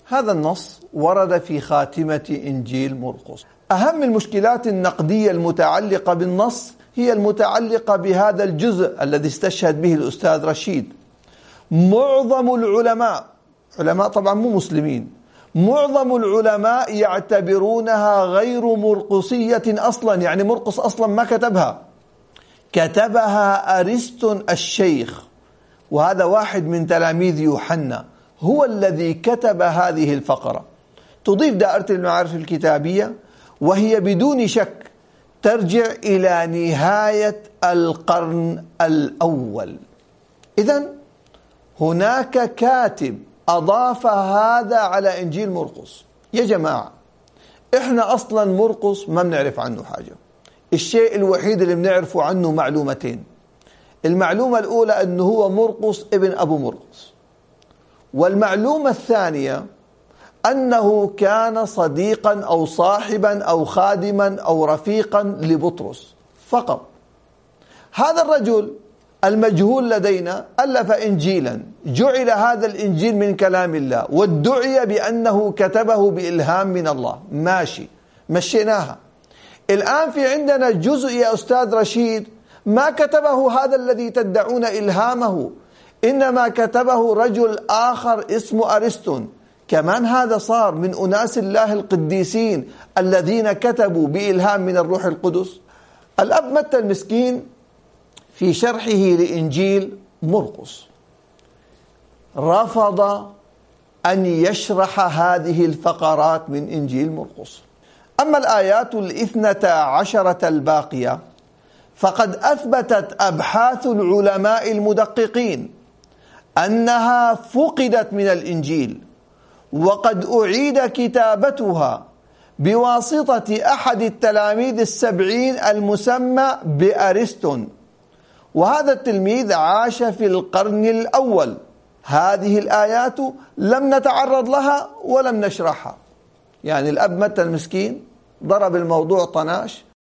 هذا النص ورد في خاتمة إنجيل مرقس. أهم المشكلات النقدية المتعلقة بالنص هي المتعلقة بهذا الجزء الذي استشهد به الأستاذ رشيد. معظم العلماء، علماء طبعا مو مسلمين، معظم العلماء يعتبرونها غير مرقسية أصلا، يعني مرقس أصلا ما كتبها، كتبها أرسطو الشيخ، وهذا واحد من تلاميذ يوحنا، هو الذي كتب هذه الفقرة. تضيف دائرة المعارف الكتابية، وهي بدون شك ترجع إلى نهاية القرن الأول. إذن هناك كاتب أضاف هذا على إنجيل مرقس. يا جماعة، إحنا أصلا مرقس ما بنعرف عنه حاجة. الشيء الوحيد اللي بنعرفه عنه معلومتين. المعلومة الأولى أنه هو مرقس ابن أبو مرقس، والمعلومة الثانية أنه كان صديقا أو صاحبا أو خادما أو رفيقا لبطرس فقط. هذا الرجل المجهول لدينا ألف إنجيلا، جعل هذا الإنجيل من كلام الله، وادعي بأنه كتبه بإلهام من الله. ماشي، مشيناها. الآن في عندنا جزء يا أستاذ رشيد ما كتبه هذا الذي تدعون إلهامه، إنما كتبه رجل آخر اسمه أرسطو. كمان هذا صار من أناس الله القديسين الذين كتبوا بإلهام من الروح القدس. الأب متى المسكين في شرحه لإنجيل مرقس رفض أن يشرح هذه الفقرات من إنجيل مرقس. أما الآيات 12 الباقية فقد أثبتت أبحاث العلماء المدققين أنها فقدت من الإنجيل، وقد أعيد كتابتها بواسطة أحد التلاميذ 70 المسمى بأرسطو، وهذا التلميذ عاش في القرن الأول. هذه الآيات لم نتعرض لها ولم نشرحها. يعني الأب متى المسكين ضرب الموضوع طناش